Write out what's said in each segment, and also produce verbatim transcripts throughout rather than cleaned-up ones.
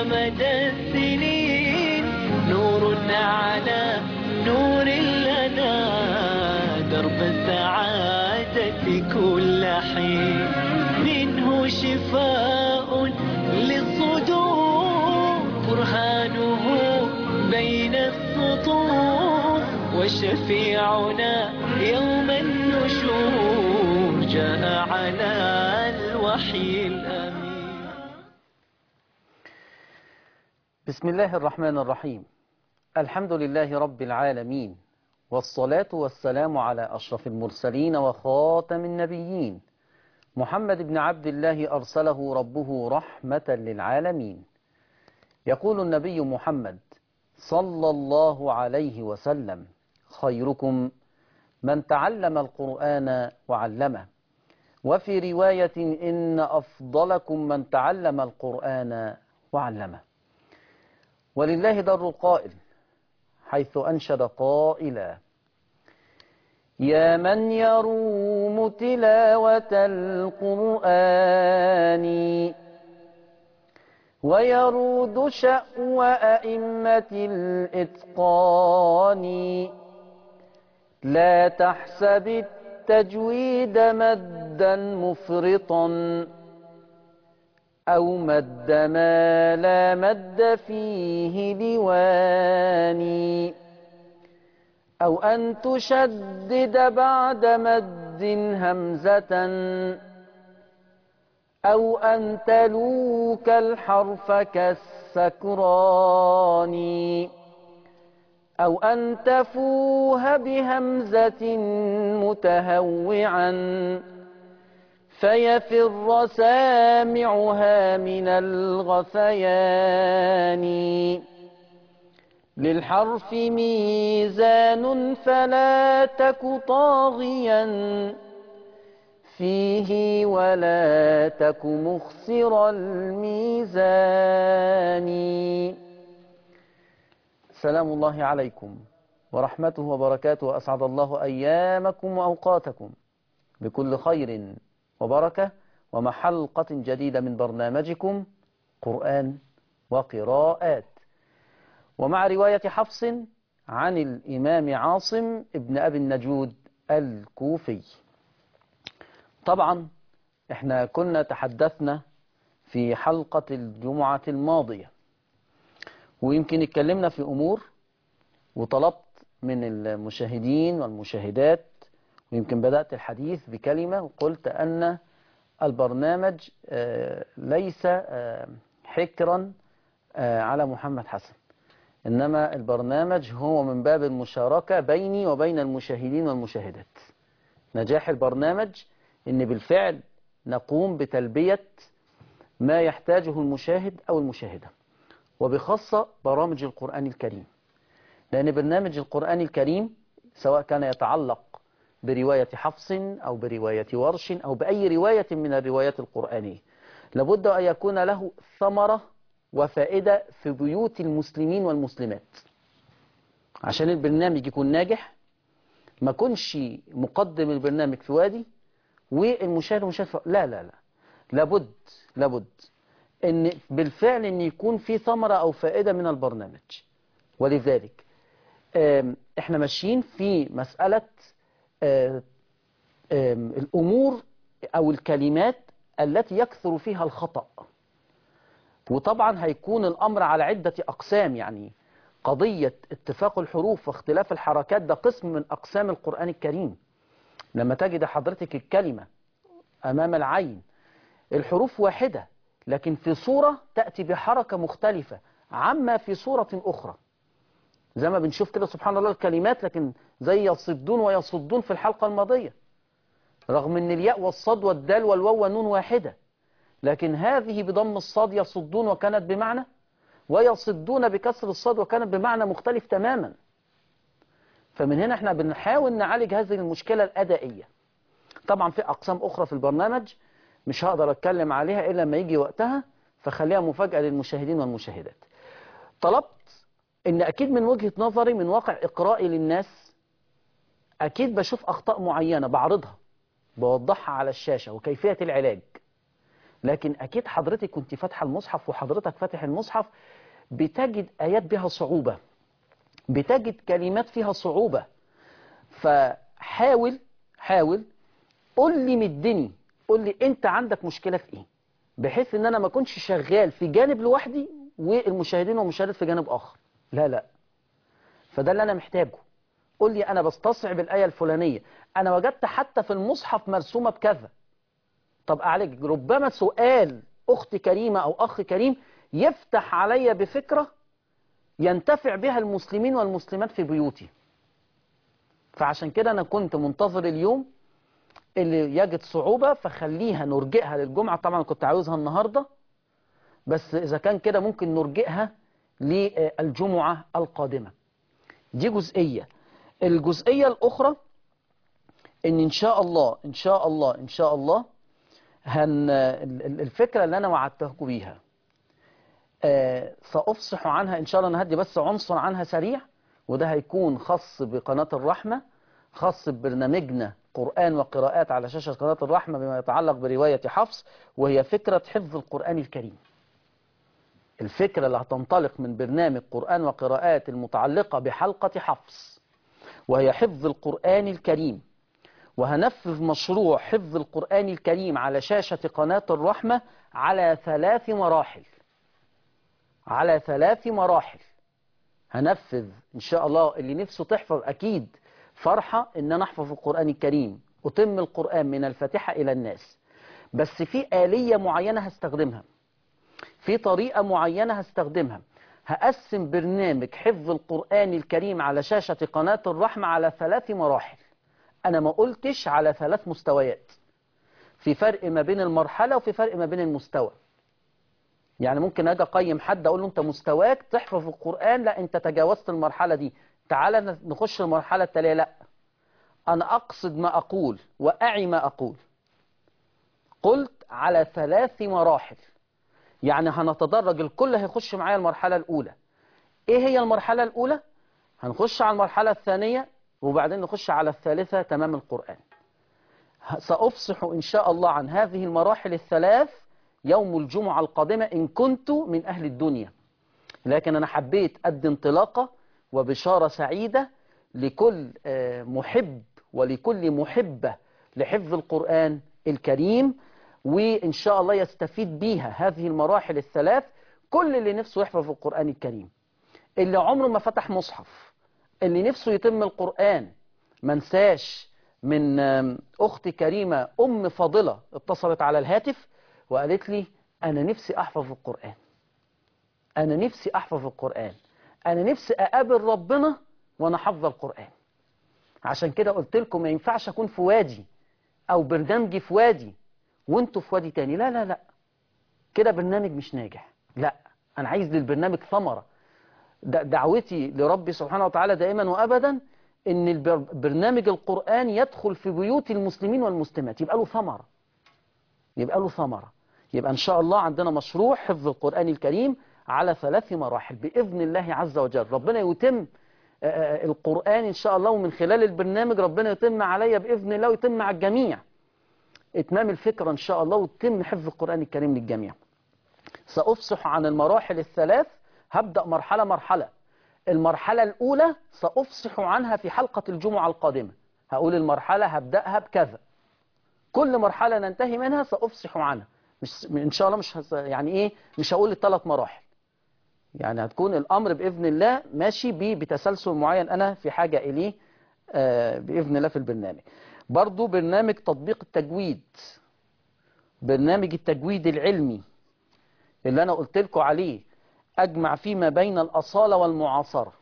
مدى السنين نور على نور لنا درب السعادة كل حين منه شفاء للصدور برهانه بين السطور وشفيعنا يوم النشور جاء على الوحي الأمين. بسم الله الرحمن الرحيم. الحمد لله رب العالمين، والصلاة والسلام على أشرف المرسلين وخاتم النبيين محمد بن عبد الله أرسله ربه رحمة للعالمين. يقول النبي محمد صلى الله عليه وسلم: خيركم من تعلم القرآن وعلمه. وفي رواية: إن أفضلكم من تعلم القرآن وعلمه. ولله در القائل حيث أنشد قائلا: يا من يروم تلاوة القرآن ويرود شأو أئمة الإتقان، لا تحسب التجويد مدا مفرطا أو مد ما لا مد فيه ديواني، أو أن تشدد بعد مد همزة، أو أن تلوك الحرف كالسكران، أو أن تفوه بهمزة متهوعا فيفر سامعها من الغثيان. للحرف ميزان فلا تك طاغيا فيه ولا تك مخسر الميزان. سلام الله عليكم ورحمته وبركاته، أسعد الله أيامكم وأوقاتكم بكل خير وبركة، ومع حلقة جديدة من برنامجكم قرآن وقراءات، ومع رواية حفص عن الإمام عاصم ابن أبي النجود الكوفي. طبعا احنا كنا تحدثنا في حلقة الجمعة الماضية، ويمكن اتكلمنا في أمور وطلبت من المشاهدين والمشاهدات، ويمكن بدأت الحديث بكلمة وقلت أن البرنامج ليس حكرا على محمد حسن، إنما البرنامج هو من باب المشاركة بيني وبين المشاهدين والمشاهدات. نجاح البرنامج إن بالفعل نقوم بتلبية ما يحتاجه المشاهد أو المشاهدة، وبخاصة برامج القرآن الكريم، لأن برنامج القرآن الكريم سواء كان يتعلق برواية حفص أو برواية ورش أو بأي رواية من الروايات القرآنية لابد أن يكون له ثمرة وفائدة في بيوت المسلمين والمسلمات. عشان البرنامج يكون ناجح ما كنش مقدم البرنامج في وادي والمشاهد والمشاهد لا لا لا لابد لابد ان بالفعل ان يكون في ثمرة او فائدة من البرنامج. ولذلك احنا ماشيين في مسألة الامور او الكلمات التي يكثر فيها الخطأ، وطبعا هيكون الامر على عدة اقسام. يعني قضية اتفاق الحروف واختلاف الحركات ده قسم من اقسام القرآن الكريم. لما تجد حضرتك الكلمة امام العين الحروف واحدة لكن في صورة تأتي بحركة مختلفة عما في صورة أخرى، زي ما بنشوف كده سبحان الله الكلمات، لكن زي يصدون ويصدون في الحلقة الماضية، رغم ان الياء والصاد والدال والواو والنون واحدة، لكن هذه بضم الصاد يصدون وكانت بمعنى، ويصدون بكسر الصاد وكانت بمعنى مختلف تماما. فمن هنا احنا بنحاول نعالج هذه المشكلة الأدائية. طبعا في أقسام أخرى في البرنامج مش هقدر أتكلم عليها إلا لما يجي وقتها، فخليها مفاجأة للمشاهدين والمشاهدات. طلبت إن أكيد من وجهة نظري من واقع إقرائي للناس أكيد بشوف أخطاء معينة بعرضها بوضحها على الشاشة وكيفية العلاج. لكن أكيد حضرتك كنت فاتحة المصحف وحضرتك فاتح المصحف بتجد آيات بها صعوبة، بتجد كلمات فيها صعوبة. فحاول حاول قول لي مدني، قول لي أنت عندك مشكلة في إيه، بحيث إن أنا ما كنتش شغال في جانب لوحدي والمشاهدين والمشاهدات في جانب آخر. لا لا، فده اللي أنا محتاجه. قول لي أنا بستصعب الآية الفلانية، أنا وجدت حتى في المصحف مرسومة بكذا. طب أعالج، ربما سؤال أخت كريمة أو أخ كريم يفتح علي بفكرة ينتفع بها المسلمين والمسلمات في بيوتي. فعشان كده أنا كنت منتظر اليوم اللي يجد صعوبة فخليها نرجئها للجمعة. طبعا كنت عاوزها النهاردة، بس إذا كان كده ممكن نرجئها للجمعة القادمة. دي جزئية. الجزئية الأخرى إن إن شاء الله إن شاء الله إن شاء الله هن الفكرة اللي أنا وعدتكم بيها آه سأفصح عنها إن شاء الله. أنا هدي بس عنصر عنها سريع، وده هيكون خاص بقناة الرحمة، خاص ببرنامجنا قرآن وقراءات على شاشة قناة الرحمة بما يتعلق برواية حفص، وهي فكرة حفظ القرآن الكريم. الفكرة اللي هتنطلق من برنامج قرآن وقراءات المتعلقة بحلقة حفص، وهي حفظ القرآن الكريم. وهنفذ مشروع حفظ القرآن الكريم على شاشة قناة الرحمة على ثلاث مراحل. على ثلاث مراحل هنفذ إن شاء الله. اللي نفسه تحفظ أكيد فرحة إن أنا أحفظ القرآن الكريم، أتم القرآن من الفاتحة إلى الناس، بس في آلية معينة هستخدمها، في طريقة معينة هستخدمها. هقسم برنامج حفظ القرآن الكريم على شاشة قناة الرحمة على ثلاث مراحل. أنا ما قلتش على ثلاث مستويات، في فرق ما بين المرحلة وفي فرق ما بين المستوى. يعني ممكن أجي أقيم حد أقول له أنت مستواك تحفظ القرآن، لا أنت تجاوزت المرحلة دي، تعالى نخش المرحلة التالية. لا، أنا أقصد ما أقول وأعي ما أقول. قلت على ثلاث مراحل، يعني هنتدرج، الكل هيخش معايا المرحلة الأولى. إيه هي المرحلة الأولى؟ هنخش على المرحلة الثانية، وبعدين نخش على الثالثة تمام القرآن. سأفصح إن شاء الله عن هذه المراحل الثلاث يوم الجمعة القادمة إن كنت من أهل الدنيا. لكن أنا حبيت أدي انطلاقة وبشارة سعيدة لكل محب ولكل محبة لحفظ القرآن الكريم، وإن شاء الله يستفيد بيها هذه المراحل الثلاث كل اللي نفسه يحفظ القرآن الكريم، اللي عمره ما فتح مصحف، اللي نفسه يتم القرآن. منساش من أختي كريمة أم فاضلة اتصلت على الهاتف وقالت لي أنا نفسي أحفظ القرآن، أنا نفسي أحفظ القرآن، أنا نفسي أقابل ربنا وأنا حافظ القرآن. عشان كده قلت لكم ما ينفعش أكون في وادي أو برنامجي في وادي وانتوا في وادي تاني. لا لا لا، كده برنامج مش ناجح. لا، أنا عايز للبرنامج ثمرة. دعوتي لربي سبحانه وتعالى دائما وأبدا إن البرنامج القرآن يدخل في بيوت المسلمين والمسلمات، يبقى له ثمرة، يبقى له ثمرة. يبقى إن شاء الله عندنا مشروع حفظ القرآن الكريم على ثلاث مراحل بإذن الله عز وجل. ربنا يتم القرآن إن شاء الله، ومن خلال البرنامج ربنا يتم عليا بإذن الله ويتم على الجميع إتمام الفكرة إن شاء الله، ويتم حفظ القرآن الكريم للجميع. سأفصح عن المراحل الثلاث، هبدأ مرحلة مرحلة. المرحلة الأولى سأفصح عنها في حلقة الجمعة القادمة، هقول المرحلة هبدأها بكذا، كل مرحلة ننتهي منها سأفصح عنها. مش إن شاء الله مش هس... يعني إيه مش هقول الثلاث مراحل، يعني هتكون الأمر بإذن الله ماشي بي بتسلسل معين أنا في حاجة إليه آه بإذن الله في البرنامج. برضو برنامج تطبيق التجويد، برنامج التجويد العلمي اللي أنا قلت لكم عليه، أجمع فيه ما بين الأصالة والمعاصرة،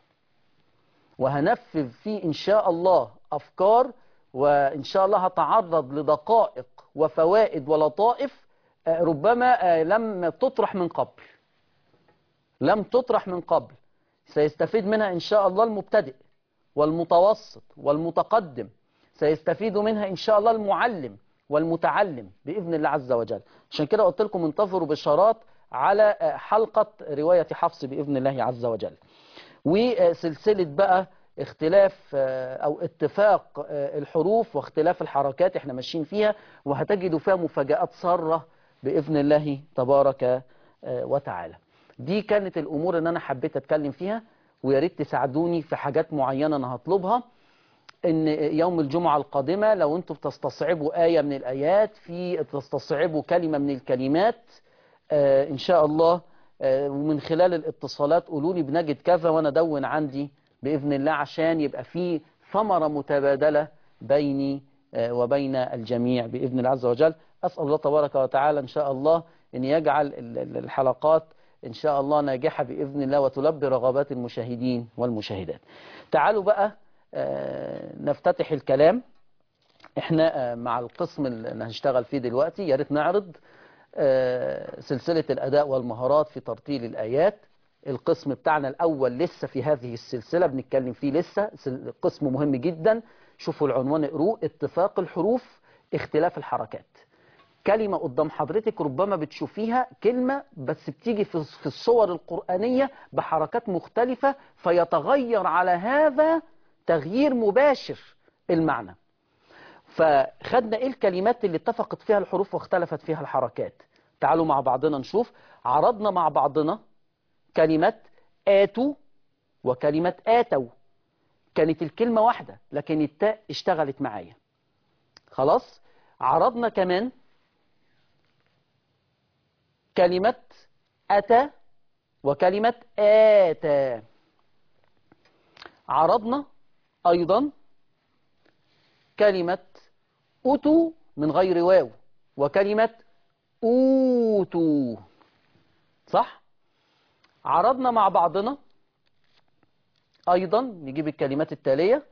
وهنفذ فيه إن شاء الله أفكار، وإن شاء الله هتعرض لدقائق وفوائد ولطائف ربما لم تطرح من قبل، لم تطرح من قبل. سيستفيد منها إن شاء الله المبتدئ والمتوسط والمتقدم، سيستفيد منها إن شاء الله المعلم والمتعلم بإذن الله عز وجل. عشان كده قلت لكم انتظروا بشارات على حلقة رواية حفص بإذن الله عز وجل. وسلسلة بقى اختلاف أو اتفاق الحروف واختلاف الحركات احنا ماشيين فيها، وهتجدوا فيها مفاجآت سارة بإذن الله تبارك وتعالى. دي كانت الأمور اللي أنا حبيت أتكلم فيها، ويا ريت تساعدوني في حاجات معينة أنا هطلبها. إن يوم الجمعة القادمة لو أنتم بتستصعبوا آية من الآيات، في بتستصعبوا كلمة من الكلمات، آه إن شاء الله، آه ومن خلال الاتصالات قولوا لي بنجد كذا وأنا أدون عندي بإذن الله، عشان يبقى في ثمرة متبادلة بيني آه وبين الجميع بإذن الله عز وجل. أسأل الله تبارك وتعالى إن شاء الله أن يجعل الحلقات إن شاء الله ناجحة بإذن الله وتلبي رغبات المشاهدين والمشاهدات. تعالوا بقى آه نفتتح الكلام. احنا آه مع القسم اللي هنشتغل فيه دلوقتي، يا ريت نعرض آه سلسلة الأداء والمهارات في ترتيل الآيات. القسم بتاعنا الأول لسه في هذه السلسلة بنتكلم فيه، لسه قسم مهم جدا. شوفوا العنوان اقروه: اتفاق الحروف اختلاف الحركات. كلمة قدام حضرتك ربما بتشوفيها كلمة بس بتيجي في الصور القرآنية بحركات مختلفة، فيتغير على هذا تغيير مباشر المعنى. فخدنا ايه الكلمات اللي اتفقت فيها الحروف واختلفت فيها الحركات. تعالوا مع بعضنا نشوف. عرضنا مع بعضنا كلمة آتوا وكلمة آتوا، كانت الكلمة واحدة لكن التاء اشتغلت معايا. خلاص. عرضنا كمان كلمة أتى وكلمة آتى. عرضنا أيضا كلمة أتوا من غير واو وكلمة أوتوا، صح؟ عرضنا مع بعضنا أيضا، نجيب الكلمات التالية: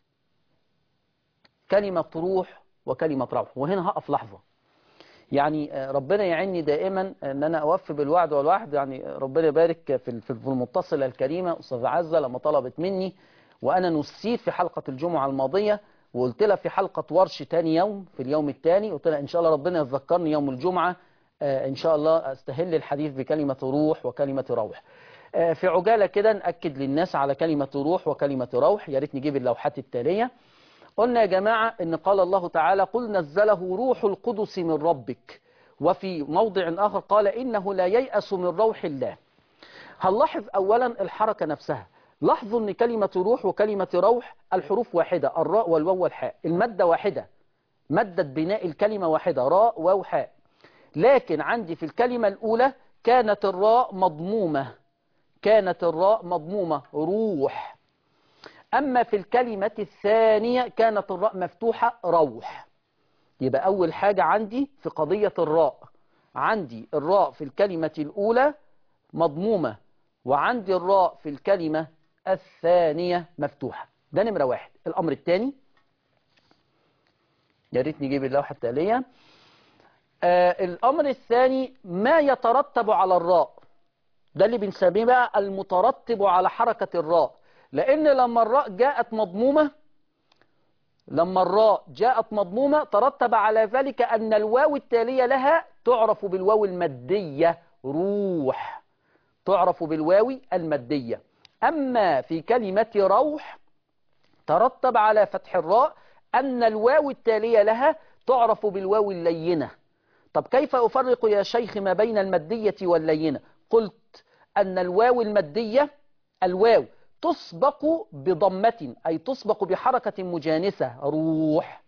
كلمة روح وكلمة روح. وهنا هقف لحظة، يعني ربنا يعيني دائما ان انا اوفي بالوعد والوعد. يعني ربنا يبارك في في المتصلة الكريمة استاذ عزة لما طلبت مني، وانا نسيت في حلقة الجمعة الماضية، وقلت لها في حلقة ورش تاني يوم في اليوم الثاني، قلت لها ان شاء الله ربنا يذكرني يوم الجمعة ان شاء الله استهل الحديث بكلمة روح وكلمة روح. في عجالة كده نأكد للناس على كلمة روح وكلمة روح. يا ريت نجيب اللوحات التالية. قلنا يا جماعة ان قال الله تعالى: قل نزله روح القدس من ربك. وفي موضع آخر قال: إنه لا ييأس من روح الله. هنلاحظ أولا الحركة نفسها. لاحظوا أن كلمة روح وكلمة روح الحروف واحدة، الراء والواو والحاء، المادة واحدة، مادة بناء الكلمة واحدة، راء واو حاء. لكن عندي في الكلمة الأولى كانت الراء مضمومة، كانت الراء مضمومة روح. أما في الكلمة الثانية كانت الراء مفتوحة روح. يبقى أول حاجة عندي في قضية الراء، عندي الراء في الكلمة الأولى مضمومة، وعندي الراء في الكلمة الثانية مفتوحة. ده نمرة واحد. الأمر الثاني، يا ريت نجيب اللوحة التالية. آه الأمر الثاني ما يترتب على الراء، ده اللي بنسميه بقى المترتب على حركة الراء. لأن لما الراء جاءت مضمومة لما الراء جاءت مضمومة ترتب على ذلك أن الواو التالية لها تعرف بالواو المادية روح، تعرف بالواو المادية. أما في كلمة روح ترتب على فتح الراء أن الواو التالية لها تعرف بالواو اللينة. طب كيف أفرق يا شيخ ما بين المادية واللينة؟ قلت أن الواو المادية الواو تسبق بضمة، أي تسبق بحركة مجانسة روح،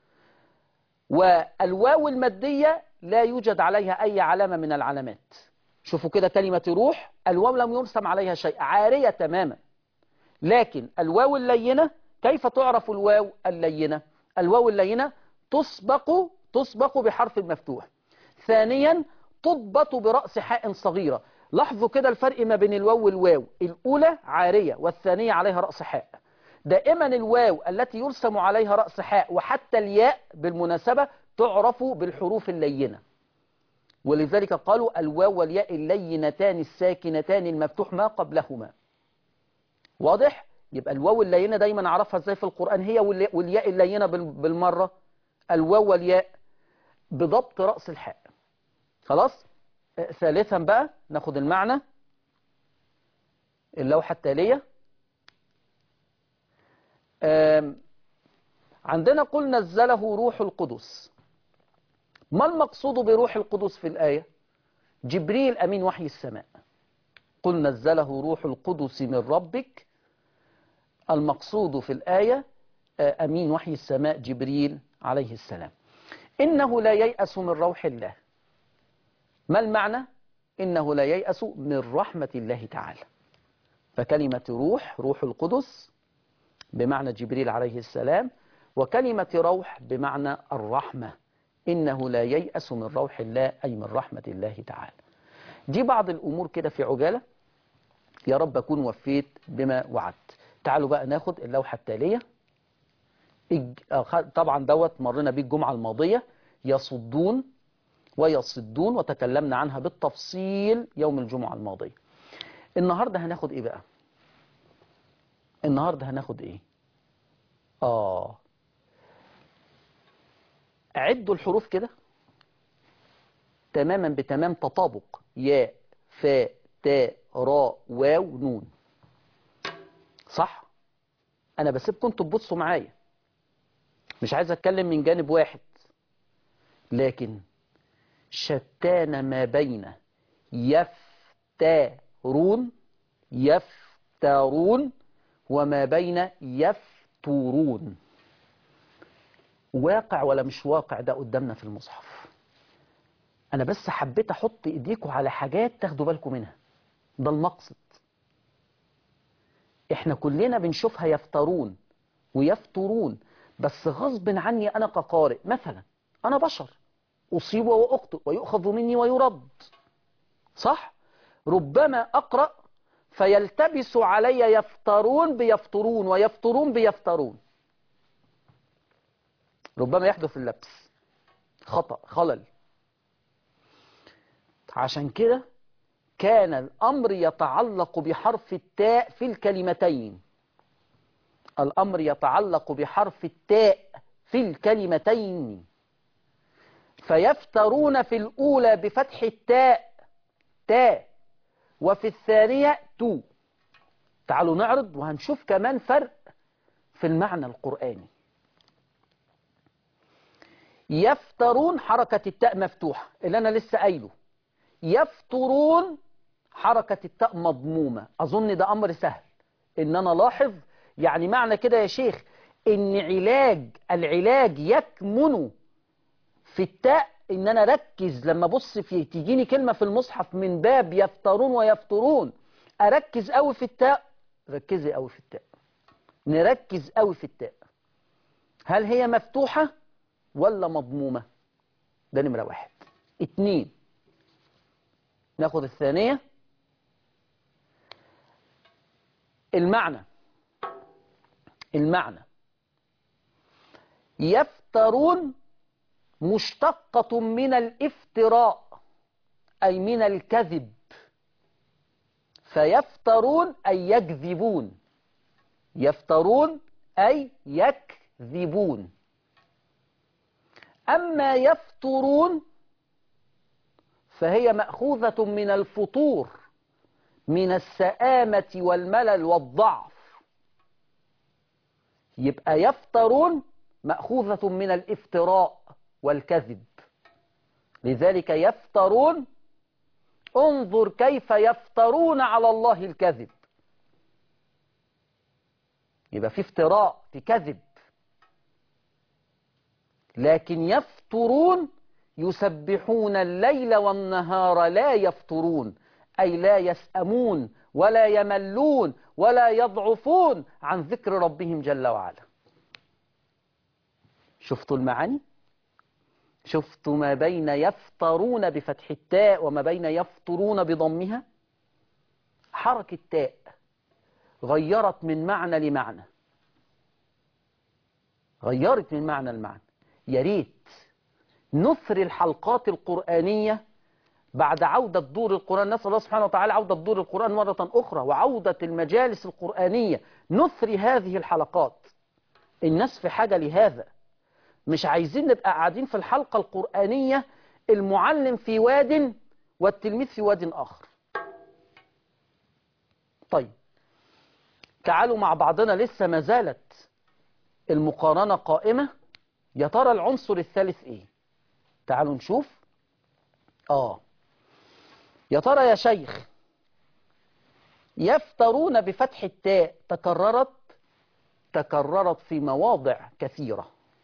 والواو المادية لا يوجد عليها أي علامة من العلامات. شوفوا كده كلمة روح الواو لم يرسم عليها شيء، عارية تماما. لكن الواو اللينة، كيف تعرف الواو اللينة؟ الواو اللينة تسبق تسبق بحرف مفتوح. ثانيا تضبط برأس حاء صغيرة. لاحظوا كده الفرق ما بين الواو والواو، الأولى عارية والثانية عليها رأس حاء. دائما الواو التي يرسم عليها رأس حاء وحتى الياء بالمناسبة تعرف بالحروف اللينة، ولذلك قالوا الواو والياء اللينتان الساكنتان المفتوح ما قبلهما. واضح؟ يبقى الواو اللينة دايما أعرفها ازاي في القرآن، هي والياء اللينة بالمرة، الواو والياء بضبط رأس الحاء. خلاص؟ ثالثا بقى ناخد المعنى، اللوحة التالية. عندنا قل نزله روح القدس. ما المقصود بروح القدس في الآية؟ جبريل أمين وحي السماء، قل نزله روح القدس من ربك. المقصود في الآية أمين وحي السماء جبريل عليه السلام. إنه لا ييأس من روح الله. ما المعنى؟ إنه لا ييأس من رحمة الله تعالى. فكلمة روح، روح القدس بمعنى جبريل عليه السلام، وكلمة روح بمعنى الرحمة. إنه لا ييأس من روح الله أي من رحمة الله تعالى. دي بعض الأمور كده في عجالة، يا رب أكون وفيت بما وعدت. تعالوا بقى ناخد اللوحة التالية. طبعا دوت مرنا بيه الجمعة الماضية، يصدون ويصدون، وتكلمنا عنها بالتفصيل يوم الجمعة الماضية. النهاردة هناخد ايه بقى؟ النهاردة هناخد ايه؟ آه عدوا الحروف كده تماما بتمام تطابق، ياء فاء تاء راء واو نون. صح؟ أنا بسيبكم انتوا تبصوا معايا، مش عايز أتكلم من جانب واحد، لكن شتان ما بين يفترون يفترون وما بين يفترون. واقع ولا مش واقع ده قدامنا في المصحف؟ أنا بس حبيت أحط إيديكم على حاجات تاخدوا بالكم منها، ده المقصد. إحنا كلنا بنشوفها يفترون ويفترون، بس غصب عني أنا كقارئ. مثلا أنا بشر، أصيب وأخطئ ويؤخذ مني ويرد، صح؟ ربما أقرأ فيلتبس علي يفترون بيفترون ويفترون بيفترون، ربما يحدث اللبس، خطأ خلل. عشان كده كان الأمر يتعلق بحرف التاء في الكلمتين، الأمر يتعلق بحرف التاء في الكلمتين. فيفترون في الأولى بفتح التاء تاء، وفي الثانية تو. تعالوا نعرض وهنشوف كمان فرق في المعنى القرآني. يفترون حركة التاء مفتوحة اللي أنا لسه قايله، يفترون حركة التاء مضمومة. أظن ده أمر سهل إن أنا لاحظ، يعني معنى كده يا شيخ إن علاج العلاج يكمن في التاء، إن أنا ركز لما أبص في تجيني كلمة في المصحف من باب يفترون ويفترون، أركز قوي في التاء. ركزي قوي في التاء، نركز قوي في التاء، هل هي مفتوحة ولا مضمومة؟ ده نمرة واحد. اتنين، ناخد الثانية، المعنى. المعنى يفترون مشتقة من الافتراء أي من الكذب، فيفترون أي يكذبون، يفترون أي يكذبون. أما يفترون فهي مأخوذة من الفطور، من السآمة والملل والضعف. يبقى يفترون مأخوذة من الافتراء والكذب، لذلك يفترون انظر كيف يفترون على الله الكذب. يبقى في افتراء، في كذب. لكن يفترون يسبحون الليل والنهار لا يفترون، أي لا يسأمون ولا يملون ولا يضعفون عن ذكر ربهم جل وعلا. شفتوا المعاني؟ شفتوا ما بين يفترون بفتح التاء وما بين يفترون بضمها؟ حركة التاء غيرت من معنى لمعنى، غيرت من معنى لمعنى. يا ريت نثر الحلقات القرآنية بعد عودة دور القرآن، نسأل الله سبحانه وتعالى عودة دور القرآن مرة أخرى وعودة المجالس القرآنية، نثر هذه الحلقات. الناس في حاجة لهذا، مش عايزين نبقى قاعدين في الحلقة القرآنية المعلم في واد والتلميذ في واد آخر. طيب تعالوا مع بعضنا، لسه ما زالت المقارنة قائمة. يا ترى العنصر الثالث ايه؟ تعالوا نشوف. آه يا ترى يا شيخ، يفترون بفتح التاء تكررت تكررت في مواضع كثيرة،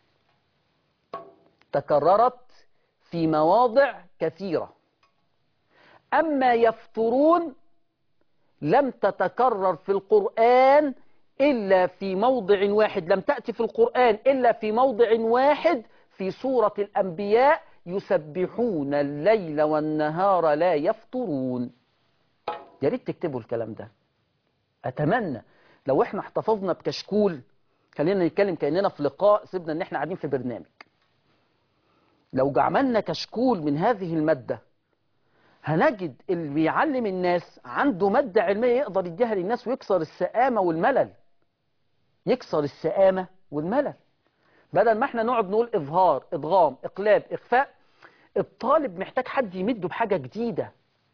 تكررت في مواضع كثيرة. أما يفترون لم تتكرر في القرآن إلا في موضع واحد، لم تأتي في القرآن إلا في موضع واحد في سورة الأنبياء: يسبحون الليل والنهار لا يفترون. يا ريت تكتبوا الكلام ده. أتمنى لو احنا احتفظنا بكشكول، خلينا نتكلم كأننا في لقاء، سيبنا ان احنا قاعدين في برنامج. لو عملنا كشكول من هذه المادة هنجد اللي بيعلم الناس عنده مادة علمية يقدر يديها للناس ويكسر السآمة والملل، يكسر السآمة والملل. بدل ما احنا نقعد نقول إظهار، إدغام، إقلاب، إخفاء. الطالب محتاج حد يمده بحاجة جديدة،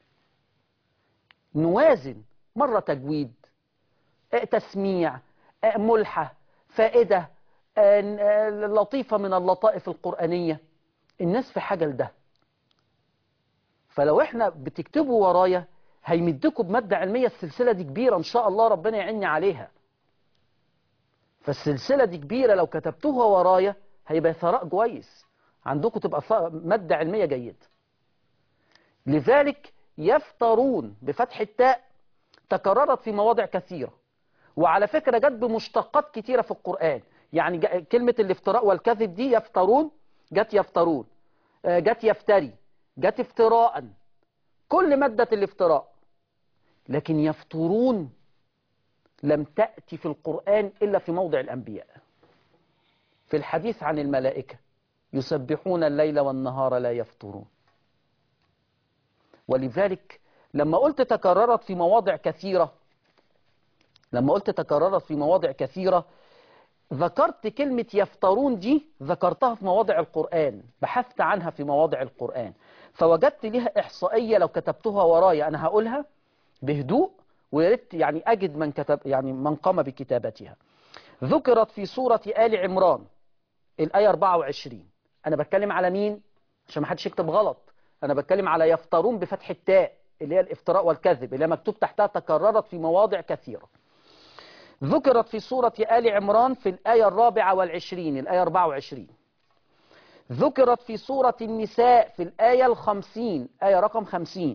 نوازن، مرة تجويد، تسميع، ملحة، فائدة، لطيفة من اللطائف القرآنية. الناس في حاجة لده. فلو احنا بتكتبوا ورايا هيمدكم بمادة علمية. السلسلة دي كبيرة ان شاء الله، ربنا يعيني عليها. فالسلسلة دي كبيرة، لو كتبتوها ورايا هيبقى ثراء كويس عندكم، تبقى مادة علمية جيدة. لذلك يفترون بفتح التاء تكررت في مواضع كثيرة، وعلى فكرة جت بمشتقات كثيرة في القرآن. يعني كلمة الافتراء والكذب دي يفترون، جت يفترون، جت يفتري، جت افتراء، كل مادة الافتراء. لكن يفترون لم تأتي في القرآن إلا في موضع الأنبياء. في الحديث عن الملائكة: يسبحون الليل والنهار لا يفترون. ولذلك لما قلت تكررت في مواضع كثيرة لما قلت تكررت في مواضع كثيرة ذكرت كلمة يفترون دي، ذكرتها في مواضع القرآن، بحثت عنها في مواضع القرآن، فوجدت لها إحصائية. لو كتبتها ورايا أنا هقولها بهدوء، وياريت يعني أجد من كتب، يعني من قام بكتابتها. ذكرت في سورة آل عمران الآية أربعة وعشرين. أنا بتكلم على مين؟ عشان ما حدش يكتب غلط. أنا بتكلم على يفترون بفتح التاء اللي هي الافتراء والكذب، اللي مكتوب تحتها تكررت في مواضع كثيرة. ذكرت في سورة آل عمران في الآية الرابعة والعشرين، الآية أربعة وعشرين. ذكرت في سورة النساء في الآية الخمسين، آية رقم خمسين.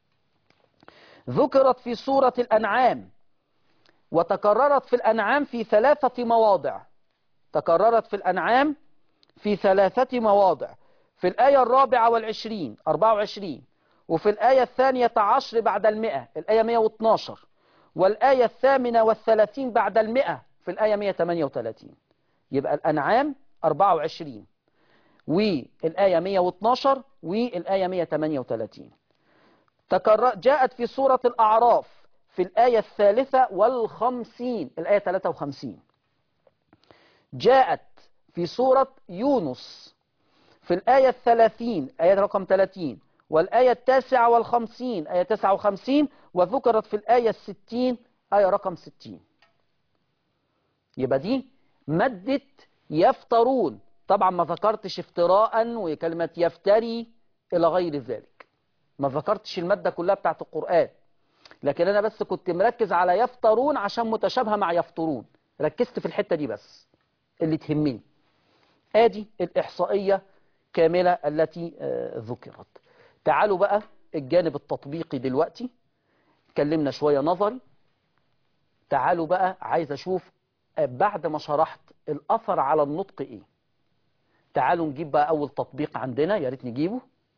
ذكرت في سورة الأنعام، وتكررت في الأنعام في ثلاثة مواضع. تكررت في الأنعام في ثلاثة مواضع: في الآية الرابعة والعشرين، أربعة وعشرين، وفي الآية الثانية عشر بعد المئة، الآية مئة واثناشر، والآية الثامنة والثلاثين بعد المئة في الآية مئة وثمانية وثلاثين. يبقى الأنعام أربعة وعشرين، والآية مئة واثناشر، والآية مئة وثمانية وثلاثين. تكرر جاءت في سورة الأعراف في الآية الثالثة والخمسين، الآية ثلاثة وخمسين. جاءت في سورة يونس في الآية الثلاثين، آية رقم ثلاثين، والآية التاسعة والخمسين، آية تسعة وخمسين، وذكرت في الآية الستين، آية رقم ستين. يبقى دي مادة يفترون. طبعا ما ذكرتش افتراء وكلمة يفتري إلى غير ذلك، ما ذكرتش المادة كلها بتاعت القرآن، لكن أنا بس كنت مركز على يفترون عشان متشابهة مع يفترون، ركزت في الحتة دي بس اللي تهمني. آدي الإحصائية كاملة التي آه ذكرت. تعالوا بقى الجانب التطبيقي دلوقتي، اتكلمنا شوية نظري. تعالوا بقى عايز أشوف آه بعد ما شرحت الأثر على النطق إيه. تعالوا نجيب بقى أول تطبيق عندنا، يا ريت نجيبه.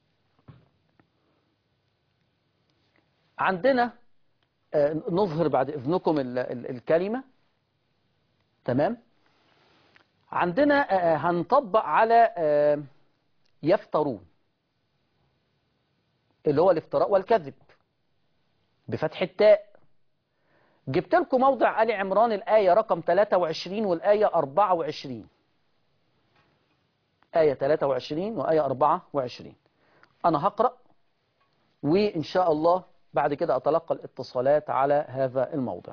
عندنا آه نظهر بعد إذنكم ال ال الكلمة. تمام. عندنا آه هنطبق على آه يفترون اللي هو الافتراء والكذب بفتح التاء. جبت لكم موضع آل عمران الآية رقم ثلاثة وعشرين والآية أربعة وعشرين، آية ثلاثة وعشرين وآية أربعة وعشرين. أنا هقرأ وإن شاء الله بعد كده أتلقى الاتصالات على هذا الموضع.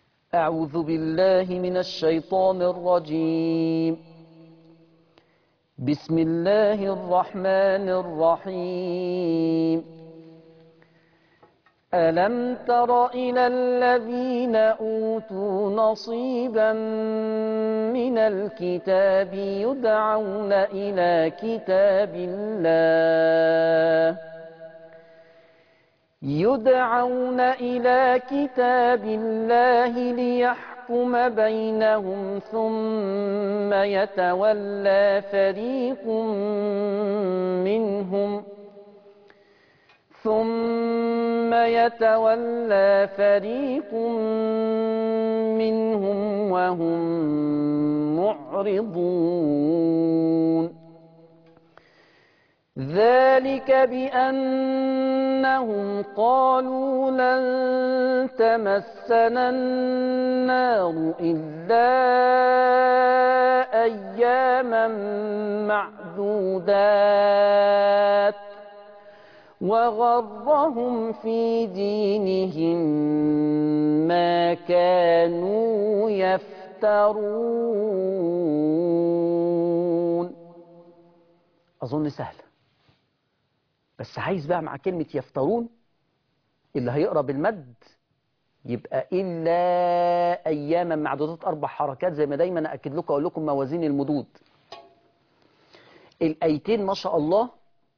أعوذ بالله من الشيطان الرجيم. بسم الله الرحمن الرحيم ألم تر إلى الذين أوتوا نصيبا من الكتاب يدعون إلى كتاب الله يدعون إلى كتاب الله ليحكم بينهم ثم يتولى فريق منهم ثم يتولى فريق منهم وهم معرضون ذلك بأنهم قالوا لن تمسنا النار إلا أياما معدودات وغرهم في دينهم ما كانوا يفترون. أظن سهلة، بس عايز بقى مع كلمة يفترون اللي هيقرأ بالمد يبقى إلا أياما معدودات، أربع حركات زي ما دايما أكد لكم أقول لكم موازين المدود. الآيتين ما شاء الله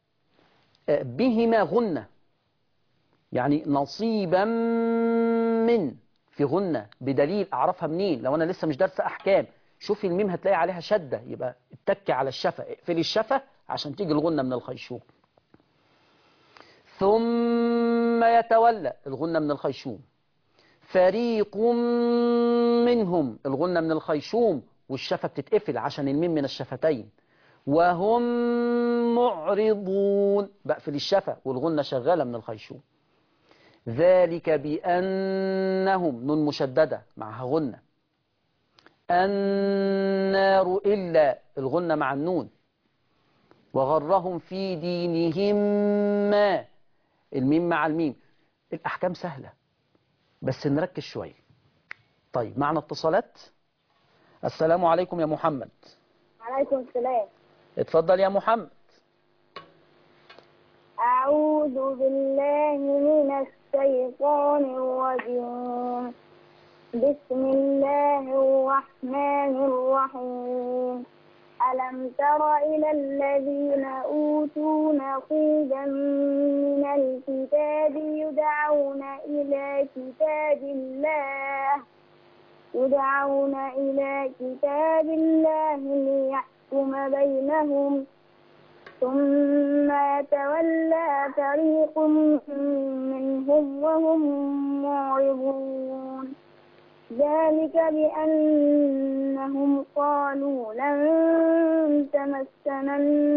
بهما غنة، يعني نصيبا من في غنة، بدليل أعرفها منين؟ لو أنا لسه مش دارسة أحكام شوفي الميم هتلاقي عليها شدة، يبقى اتك على الشفة، اقفلي الشفة عشان تيجي الغنة من الخيشوم. ثم يتولى الغنة من الخيشوم، فريق منهم الغنة من الخيشوم والشفة بتتقفل عشان الميم من الشفتين، وهم معرضون بقفل الشفة والغنة شغالة من الخيشوم. ذلك بأنهم نون مشددة معها غنة، النار إلا الغنة مع النون، وغرهم في دينهم ما الميم مع الميم. الأحكام سهلة بس نركز شوية. طيب معنا اتصالات. السلام عليكم يا محمد. عليكم السلام. اتفضل يا محمد. أعوذ بالله من الشيطان الرجيم. بسم الله الرحمن الرحيم. ألم تر إلى الذين أوتوا نصيبا من الكتاب يدعون إلى كتاب الله يدعون إلى كتاب الله ليحكم بينهم ثم يتولى فريق منهم وهم معرضون ذلك بأنهم قالوا لن تمسنا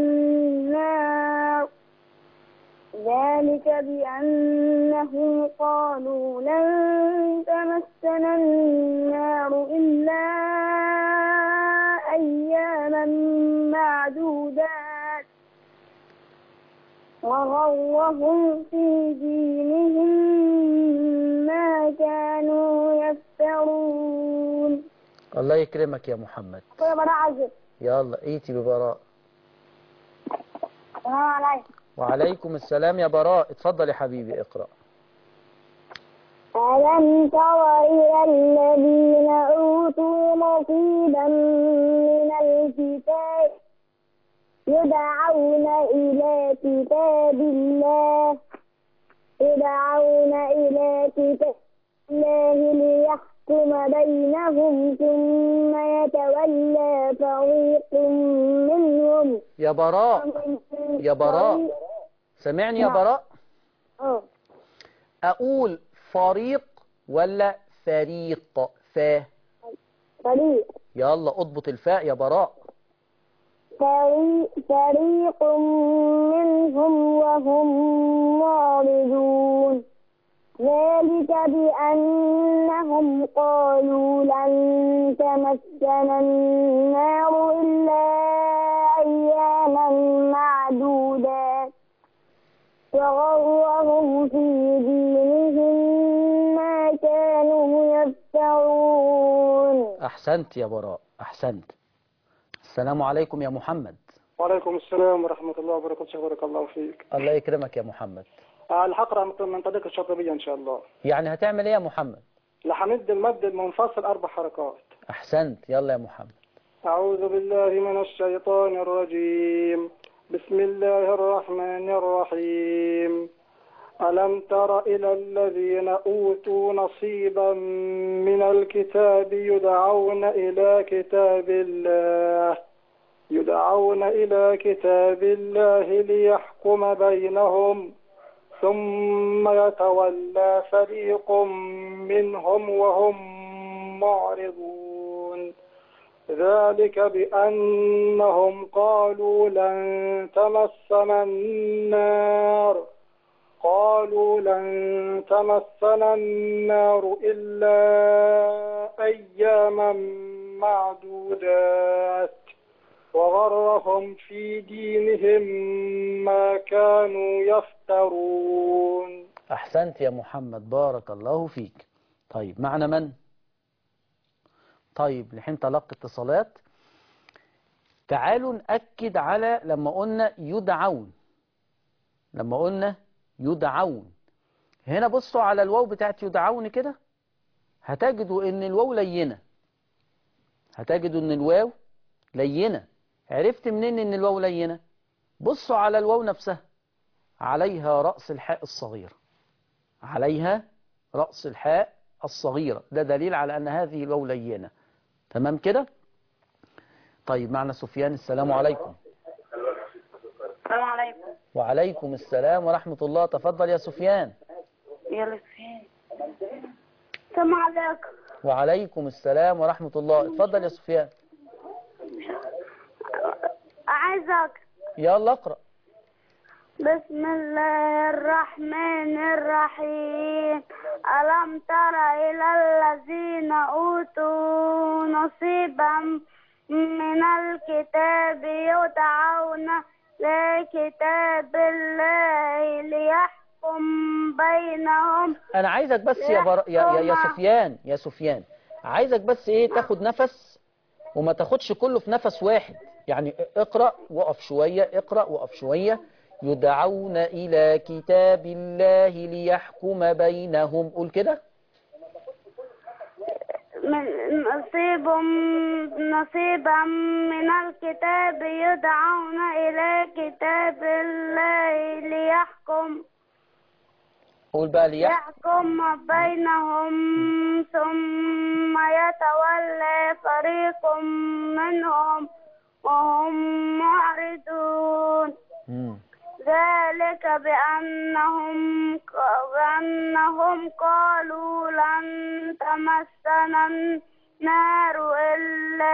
النار ذلك بأنهم قالوا لن تمسنا النار إلا أياما معدودات وغرهم في دينهم ما كانوا يفترون. الله يكرمك يا محمد. يا براء عزب. يلا ايتي ببراء. السلام عليكم. وعليكم السلام يا براء. اتفضل يا حبيبي اقرأ. ألم تر إلى الذين أوتوا نصيبا من الكتاب يدعون إلى كتاب الله يدعون إلى كتاب الله ليحكم بينهم ثم يتولى فريق منهم. يا براء يا براء سمعني يا براء. أه أقول فريق ولا فريق؟ فا فريق. يلا اضبط الفاء يا براء. فريق منهم وهم معرضون ذلك بأنهم قالوا لن تمسنا النار إلا أياما معدودات وغرهم في دينهم ما كانوا يفترون. أحسنت يا براء أحسنت. السلام عليكم يا محمد. وعليكم السلام ورحمة الله وبركاته. بارك الله فيك. الله يكرمك يا محمد. الحقرة من طريق الشاطبية إن شاء الله. يعني هتعمل ايه يا محمد؟ لحمد المد المنفصل أربع حركات. أحسنت، يلا يا محمد. أعوذ بالله من الشيطان الرجيم. بسم الله الرحمن الرحيم. ألم تر إلى الذين أوتوا نصيبا من الكتاب يدعون إلى كتاب الله يدعون إلى كتاب الله ليحكم بينهم ثم يتولى فريق منهم وهم معرضون. ذلك بأنهم قالوا لن تمسنا النار قالوا لن تمسنا النار إلا أياما معدودات وغرهم في دينهم ما كانوا يفترون. أحسنت يا محمد، بارك الله فيك. طيب معنا من؟ طيب لحين تلقي اتصالات تعالوا نأكد على لما قلنا يدعون. لما قلنا يدعون هنا بصوا على الواو بتاعت يدعون كده، هتجدوا ان الواو لينة. هتجدوا ان الواو لينة. عرفت منين ان الواو لينة؟ بصوا على الواو نفسها، عليها رأس الحاء الصغيرة. عليها رأس الحاء الصغيرة، ده دليل على ان هذه الواو لينة. تمام كده؟ طيب معنا سفيان. السلام عليكم. السلام عليكم. وعليكم السلام ورحمة الله. تفضل يا سفيان. يا سفيان. السلام عليكم. وعليكم السلام ورحمة الله. اتفضل يا سفيان. أعزك. يلا اقرأ. بسم الله الرحمن الرحيم. ألم تر إلى الذين أوتوا نصيبا من الكتاب يدعون لكتاب الله ليحكم بينهم. أنا عايزك بس يا, بر... يا, يا, يا سفيان يا سفيان عايزك بس إيه تاخد نفس وما تاخدش كله في نفس واحد. يعني اقرأ وقف شوية، اقرأ وقف شوية. يدعون إلى كتاب الله ليحكم بينهم. قول كده. نصيب نصيبا من الكتاب يدعون إلى كتاب الله ليحكم قول بقى ليحكم يحكم بينهم ثم يتولى فريق منهم وهم معرضون. مم. ذلك بأنهم بأنهم قالوا لن تمسنا النار إلا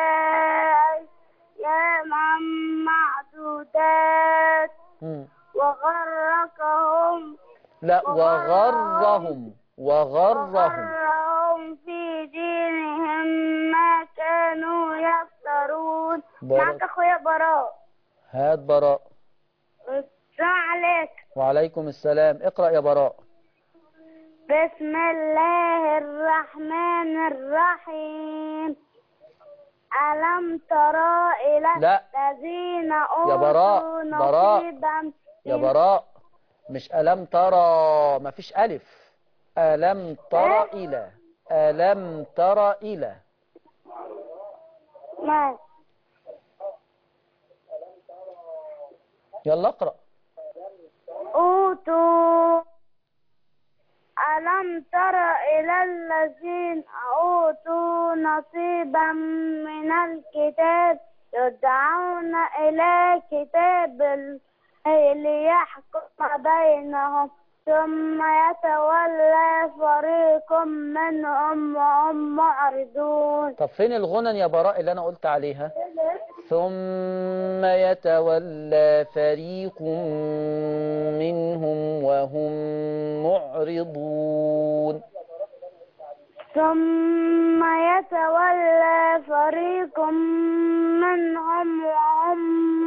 أياما معدودات مم. وغرقهم لا وغرهم وغرهم وغرهم في دينهم ما كانوا يفترون. معك أخويا براء. هات براء. السلام عليك. وعليكم السلام. اقرأ يا براء. بسم الله الرحمن الرحيم. ألم ترى إلى لا. الذين يا براء أوتوا براء نصيبا يا براء مش ألم ترى، مفيش ألف. ألم ترى إلى ألم ترى إلى ما يلا اقرأ. أوتوا ألم تر إلى الذين أوتوا نصيبا من الكتاب يدعون إلى كتاب الله ليحكم بينهم ثم يتولى فريق منهم وهم معرضون. طب فين الغنن يا براء اللي أنا قلت عليها؟ ثم يتولى فريق منهم وهم معرضون. ثم يتولى فريق منهم وهم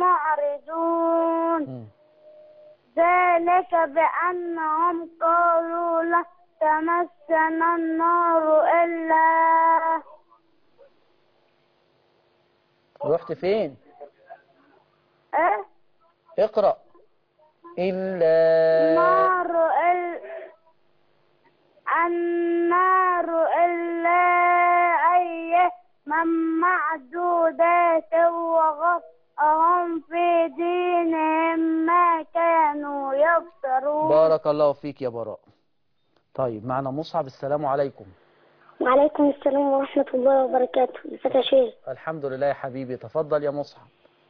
معرضون. ذلك بأنهم قالوا لا تمسنا النار إلا رحت فين؟ إيه؟ اقرأ. إلا النار ال... النار إلا أياما معدودات وغرهم في دينهم ما كانوا يفترون. بارك الله فيك يا براء. طيب معنا مصعب. السلام عليكم. وعليكم السلام ورحمة الله وبركاته. ازيك يا شيخ؟ الحمد لله يا حبيبي. تفضل يا مصعب.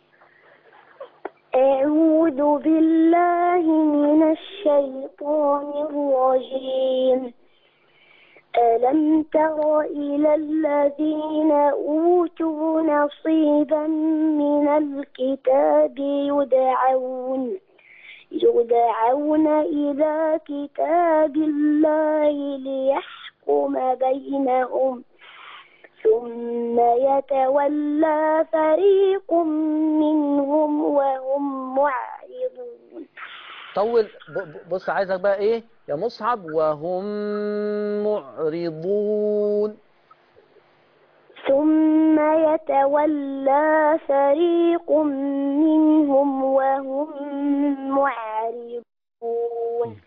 أعوذ بالله من الشيطان الرجيم. ألم تر إلى الذين أوتوا نصيبا من الكتاب يدعون يدعون إلى كتاب الله ليحكم بينهم ثم يتولى فريق منهم وهم معرضون. طول. بص عايزك بقى ايه يا مصعب؟ وهم معرضون. ثم يتولى فريق منهم وهم معرضون.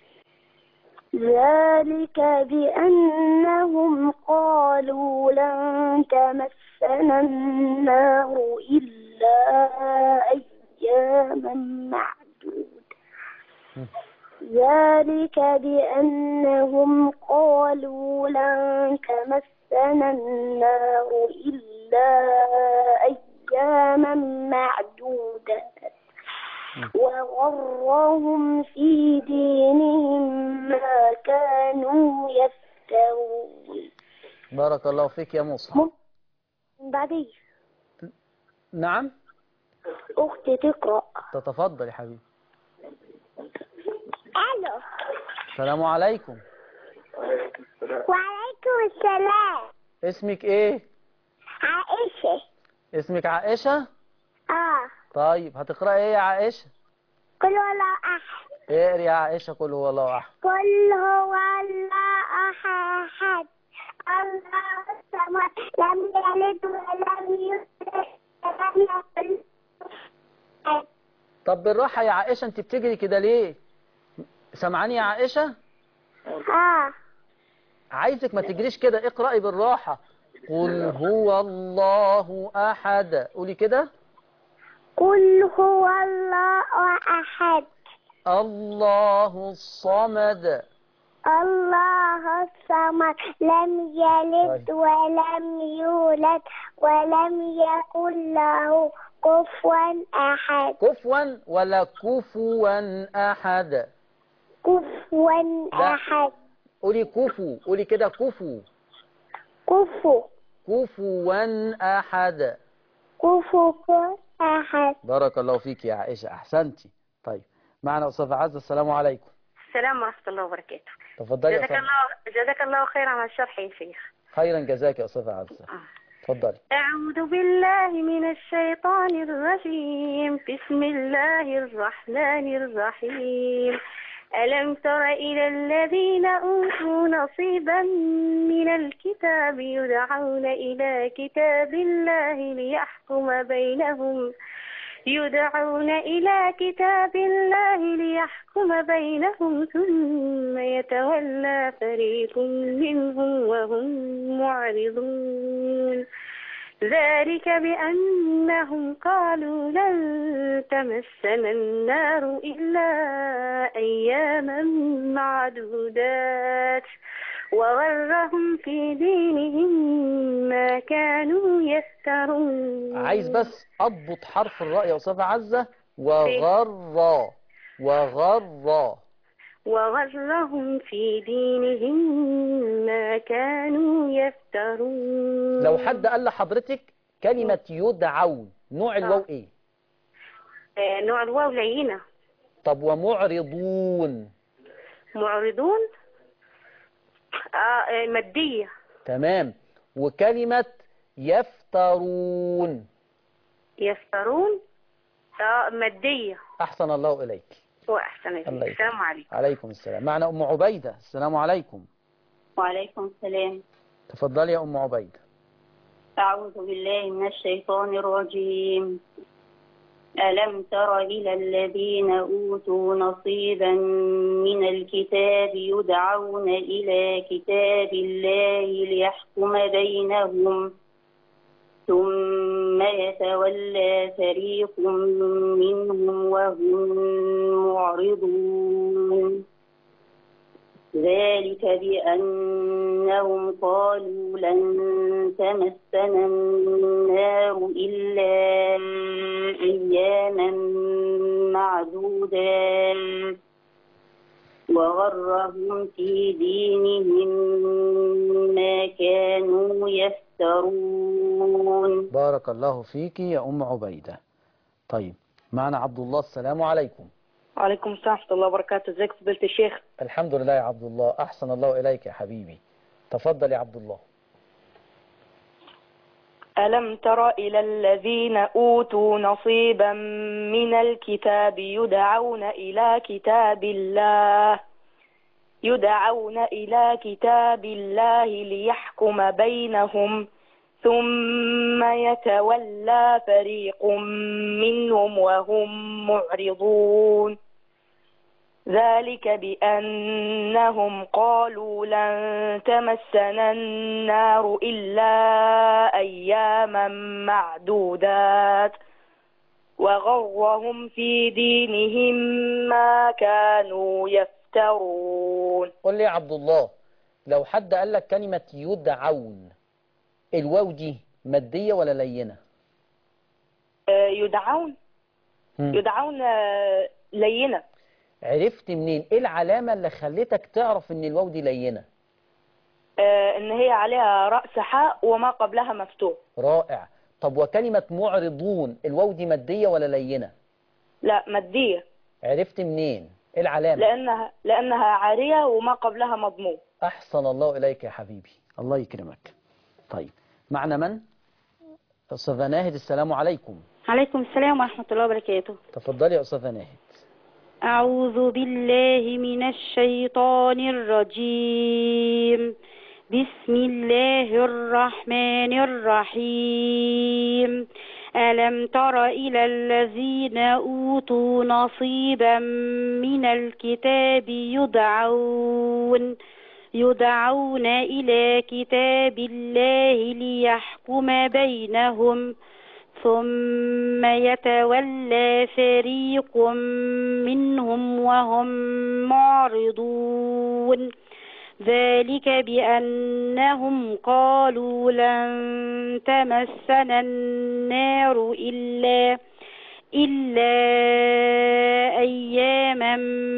ذلك بأنهم قالوا لن تمسنا النار إلا أياما معدودة. ذلك بأنهم قالوا لن تمسنا النار إلا أياما معدودة وغرهم في دينهم ما كانوا يفترون. بارك الله فيك يا مصعب. بعدين نعم أختي تقرأ. تتفضل يا حبيبي. ألو. السلام عليكم. وعليكم السلام. اسمك ايه؟ عائشة. اسمك عائشة؟ اه. طيب هتقرأي ايه يا عائشة؟ قل هو الله أحد. اقري يا عائشة. قل هو الله أحد. قل هو الله أحد الله الصمد لم يلد ولم يولد ولم يكن له. طب بالراحة يا عائشة، انت بتجري كده ليه؟ سامعاني يا عائشة؟ اه. عايزك ما تجريش كده، اقرأي بالراحة. قل هو الله أحد. قولي كده. قل هو الله أحد الله الصمد الله الصمد لم يلد طيب. ولم يولد ولم يكن له كفوا أحد. كفوا ولا كفوا أحد؟ كفوا لا. أحد. قولي كفو. قولي كده كفو. كفو. كفوا أحد. كفو أحد. بارك الله فيك يا عائشة. أحسنتي. طيب معنا أستاذ عزة. السلام عليكم. السلام ورحمة الله وبركاته. تفضلي يا جزاك أستاذ. الله جزاك الله خيرا على الشرح يا شيخ. خيرا جزاك يا أستاذ عزة. تفضلي. أعوذ بالله من الشيطان الرجيم. بسم الله الرحمن الرحيم. ألم تر إلى الذين أوتوا نصيبا من الكتاب يدعون إلى كتاب الله ليحكم بينهم يدعون إلى كتاب الله ليحكم بينهم ثم يتولى فريق منهم وهم معرضون. ذلك بأنهم قالوا لن تمسنا النار إلا أياما معدودات وغرهم في دينهم ما كانوا يفترون. عايز بس أضبط حرف الراء يا أستاذ عزة. وغر وغر وغرهم في دينهم ما كانوا يفترون. لو حد قال لحضرتك كلمة يدعون، نوع الواو ايه؟ آه نوع الواو لينة. طب ومعرضون؟ معرضون آه مادية. تمام. وكلمة يفترون؟ يفترون آه مادية. أحسن الله إليك. وأحسن إليك. السلام عليكم. عليكم السلام. معنا أم عبيدة. السلام عليكم. وعليكم السلام. تفضلي يا أم عبيدة. أعوذ بالله من الشيطان الرجيم. ألم تر إلى الذين أوتوا نصيبا من الكتاب يدعون إلى كتاب الله ليحكم بينهم ثم يتولى فريق منهم وهم معرضون ذلك بأنهم قالوا لن تمسنا النار إلا أياما معدودات وغرهم في دينهم ما كانوا يفترون. بارك الله فيك يا أم عبيدة. طيب معنا عبد الله. السلام عليكم. وعليكم السلام ورحمة الله وبركاته. ازيك فضيلة الشيخ؟ الحمد لله يا عبد الله، أحسن الله إليك يا حبيبي. تفضل يا عبد الله. ألم تر إلى الذين أوتوا نصيبا من الكتاب يدعون إلى كتاب الله يدعون إلى كتاب الله ليحكم بينهم ثم يتولى فريق منهم وهم معرضون ذلك بأنهم قالوا لن تمسنا النار إلا أياما معدودات وغرهم في دينهم ما كانوا يفترون. قل لي يا عبد الله، لو حد قال لك كلمة يدعون، الواو دي مادية ولا لينة؟ آه يدعون م. يدعون آه لينة. عرفت منين؟ ايه العلامة اللي خلتك تعرف ان الواو دي لينة؟ آه ان هي عليها رأس حاء وما قبلها مفتوح. رائع. طب وكلمة معرضون، الواو دي مادية ولا لينة؟ لا مادية. عرفت منين؟ ايه العلامة؟ لأنها لأنها عارية وما قبلها مضموم. أحسن الله إليك يا حبيبي، الله يكرمك. طيب معنا من؟ أستاذة ناهد. السلام عليكم. عليكم السلام ورحمة الله وبركاته. تفضلي يا أستاذة ناهد. أعوذ بالله من الشيطان الرجيم. بسم الله الرحمن الرحيم. ألم تر إلى الذين أوتوا نصيبا من الكتاب يدعون يدعون إلى كتاب الله ليحكم بينهم ثم يتولى فريق منهم وهم معرضون ذلك بأنهم قالوا لن تمسنا النار إلا إلا أياما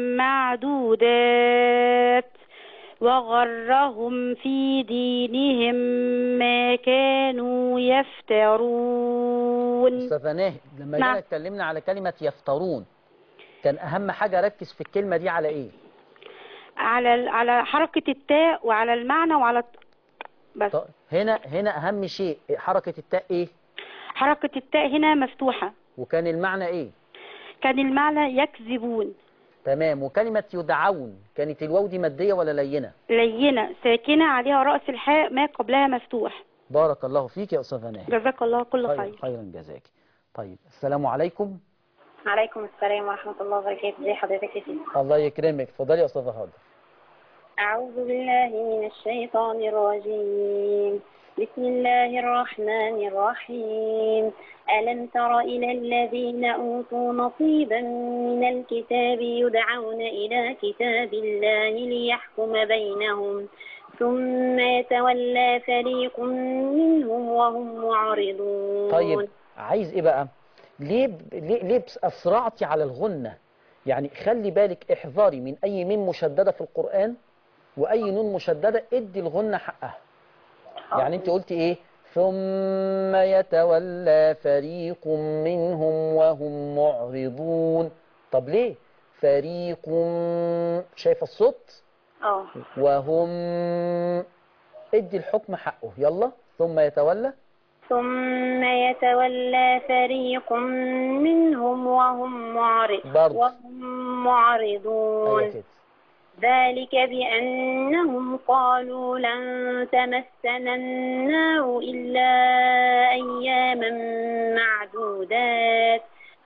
معدودات وغرهم في دينهم ما كانوا يفترون. أستاذة ناهد، لما نعم. جينا اتكلمنا على كلمة يفترون، كان أهم حاجة ركز في الكلمة دي على إيه؟ على على حركة التاء وعلى المعنى وعلى بس. طيب هنا هنا أهم شيء حركة التاء إيه؟ حركة التاء هنا مفتوحة. وكان المعنى إيه؟ كان المعنى يكذبون. تمام. وكلمة يدعون، كانت الواو دي مادية ولا لينة؟ لينة ساكنة عليها رأس الحاء ما قبلها مفتوح. بارك الله فيك يا أستاذة ناهد. جزاك الله كل خير. خير خيرا جزاك. طيب السلام عليكم. عليكم السلام ورحمة الله وبركاته. ازي حضرتك يا سيدي؟ الله يكرمك. اتفضلي يا أستاذة هاجر. أعوذ بالله من الشيطان الرجيم. بسم الله الرحمن الرحيم. ألم تر إلى الذين أوتوا نصيبا من الكتاب يدعون إلى كتاب الله ليحكم بينهم ثم يتولى فريق منهم وهم معرضون. طيب عايز إيه بقى؟ ليه ليه ليه أسرعتي على الغنة؟ يعني خلي بالك، احذري من أي ميم مشددة في القرآن وأي نون مشددة، ادي الغنة حقها. يعني انت قلتي ايه؟ ثم يتولى فريق منهم وهم معرضون. طب ليه فريق؟ شايفه الصوت؟ اه. وهم، ادي الحكم حقه. يلا. ثم يتولى ثم يتولى فريق منهم وهم معرضون وهم معرضون. أيوة كده. ذلك بأنهم قالوا لن تمسنا النار إلا أياما معدودات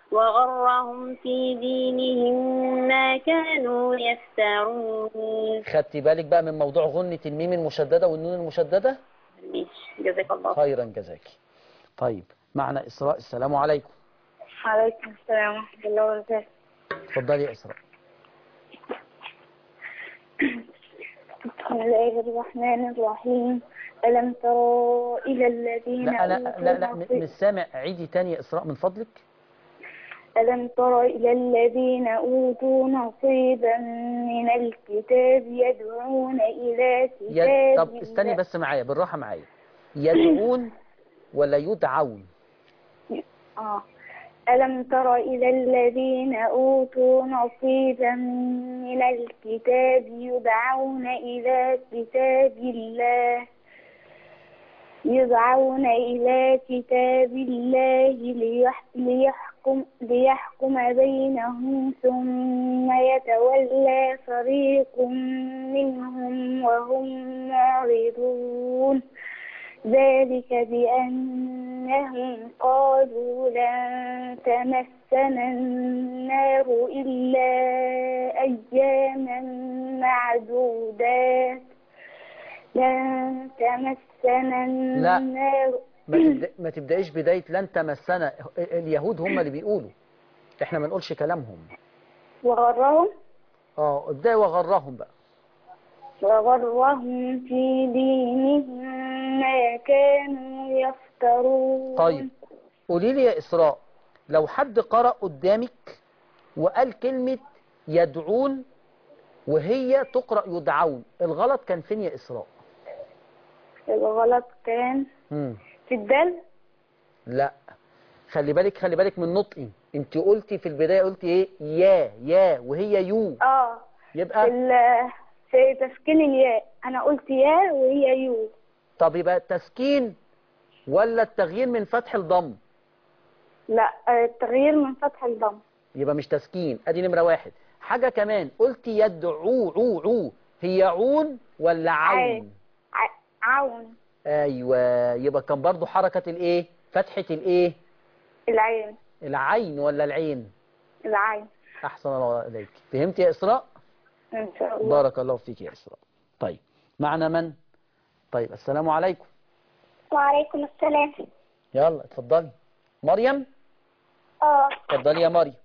وغرهم في دينهم ما كانوا يفترون. خدتي بالك بقى من موضوع غنة الميم المشددة والنون المشددة؟ ماشي، جزاك الله خيرا جزاك. طيب معنا إسراء. السلام عليكم. وعليكم السلام ورحمة الله وبركاته. اتفضلي يا إسراء. بسم الله الرحمن الرحيم. ألم تروا إلى الذين لا أنا لا لا أوتوا مش سامع، عيدي تاني يا إسراء من فضلك. ألم تر إلى الذين أوتوا نصيبا من الكتاب يدعون إلى كتاب يد... طب استني بس معايا بالراحة معايا. يدعون ولا يدعون؟ آه. ألم تر إلى الذين أوتوا نصيبا من الكتاب يدعون إلى كتاب الله يدعون إلى كتاب الله ليحكم ليحكم بينهم ثم يتولى فريق منهم وهم معرضون. ذلك بأنهم قالوا لن تمسنا النار إلا أياما معدودات لن تمسنا النار. لا ما, تبدأ ما تبدأيش بداية لن تمسنا. اليهود هم اللي بيقولوا، احنا ما نقولش كلامهم. وغرهم اه ابدأي وغرهم بقى. وغرهم في دينهم ما كانوا يفترون. طيب قولي لي يا إسراء، لو حد قرأ قدامك وقال كلمة يدعون وهي تقرأ يدعون، الغلط كان فين يا إسراء؟ الغلط كان مم. في الدال. لا خلي بالك خلي بالك من نطقي. انت قلتي في البداية قلتي ايه؟ يا يا وهي يو. اه يبقى في, في تسكين الياء انا قلت يا وهي يو. طب يبقى التسكين ولا التغيير من فتح الضم؟ لا التغيير من فتح الضم. يبقى مش تسكين. ادي نمرة واحد. حاجة كمان قلتي يدعو عو عو، هي عون ولا عون؟ ع... عون. ايوه يبقى كان برضو حركة الايه؟ فتحة الايه؟ العين. العين ولا العين؟ العين. احسن الله اليك. فهمت يا إسراء؟ ان شاء الله. بارك الله فيك يا إسراء. طيب معنا من؟ طيب السلام عليكم. وعليكم السلام. يلا اتفضلي. مريم. اه اتفضلي يا مريم.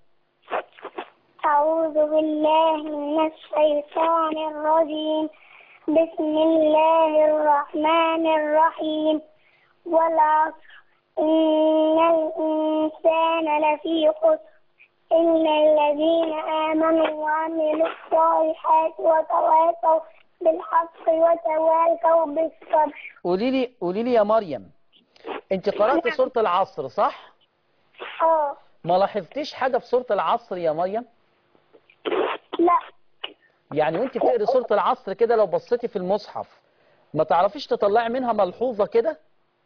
أعوذ بالله من الشيطان الرجيم. بسم الله الرحمن الرحيم. والعصر إن الإنسان لفي خسر إلا الذين آمنوا وعملوا الصالحات وتواصوا بالحق وتواصوا بالصبر. قولي لي قولي لي يا مريم، انت قرأت سورة العصر صح؟ اه. ما لاحظتيش حاجة في سورة العصر يا مريم؟ لا. يعني وانت بتقري سورة العصر كده لو بصيتي في المصحف ما تعرفيش تطلعي منها ملحوظة كده؟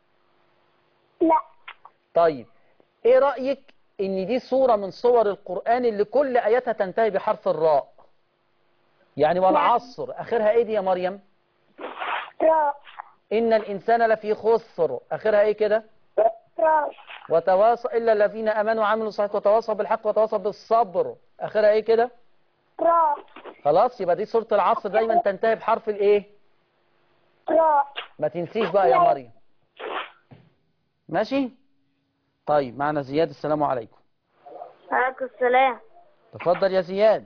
لا. طيب ايه رأيك ان دي سورة من صور القرآن اللي كل آياتها تنتهي بحرف الراء؟ يعني والعصر اخرها ايه دي يا مريم؟ راء. ان الانسان لفي خسر اخرها ايه كده؟ راء. وتواصوا الا الذين امنوا وعملوا الصالحات وتواصوا بالحق وتواصوا بالصبر اخرها ايه كده؟ راء. خلاص يبقى دي سورة العصر دايما تنتهي بحرف الايه؟ راء. ما تنسيش بقى يا مريم. ماشي؟ طيب معنا زياد. السلام عليكم. وعليكم السلام. تفضل يا زياد.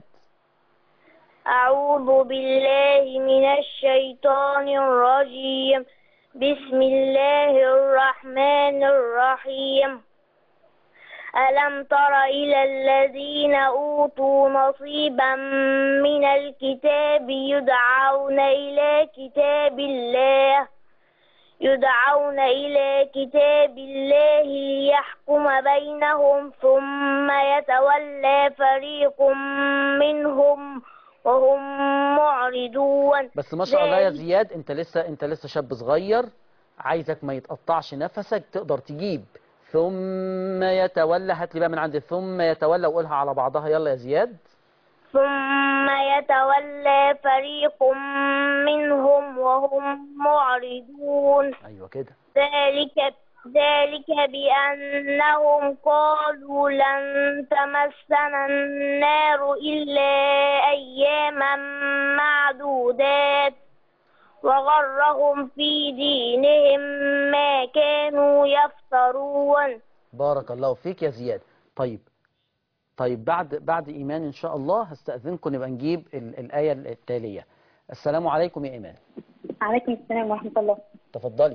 أعوذ بالله من الشيطان الرجيم. بسم الله الرحمن الرحيم. ألم تر إلى الذين أوتوا نصيبا من الكتاب يدعون إلى كتاب الله يدعون إلى كتاب الله ليحكم بينهم ثم يتولى فريق منهم وهم معرضون. بس ما شاء الله يا زياد انت لسه انت لسه شاب صغير، عايزك ما يتقطعش نفسك، تقدر تجيب ثم يتولى. هات لي بقى من عند ثم يتولى وقولها على بعضها. يلا يا زياد. ثم يتولى فريق منهم وهم معرضون. ايوه كده. ذلك ذلك بأنهم قالوا لن تمسنا النار إلا أياما معدودات وغرهم في دينهم ما كانوا يفترون. بارك الله فيك يا زياد. طيب طيب بعد بعد إيمان إن شاء الله هستأذنكم نبقى نجيب ال الآية التالية. السلام عليكم يا إيمان. عليكم السلام ورحمة الله. تفضلي.